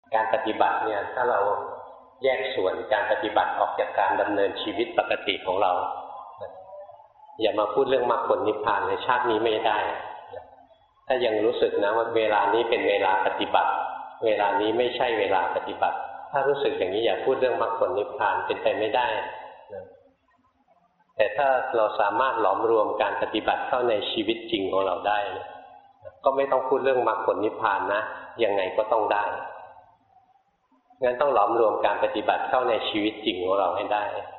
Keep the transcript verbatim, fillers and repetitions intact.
การปฏิบัติเนี่ยถ้าเราแยกส่วนการปฏิบัติออกจากการดำเนินชีวิตปกติของเราอย่ามาพูดเรื่องมรรคผลนิพพานในชาตินี้ไม่ได้ถ้ายังรู้สึกนะว่าเวลานี้เป็นเวลาปฏิบัติเวลานี้ไม่ใช่เวลาปฏิบัติถ้ารู้สึกอย่างนี้อย่าพูดเรื่องมรรคผลนิพพานเป็นไปไม่ได้แต่ถ้าเราสามารถหลอมรวมการปฏิบัติเข้าในชีวิตจริงของเราได้ก็ไม่ต้องพูดเรื่องมรรคผลนิพพานนะยังไงก็ต้องได้งั้นต้องหลอมรวมการปฏิบัติเข้าในชีวิตจริงของเราให้ได้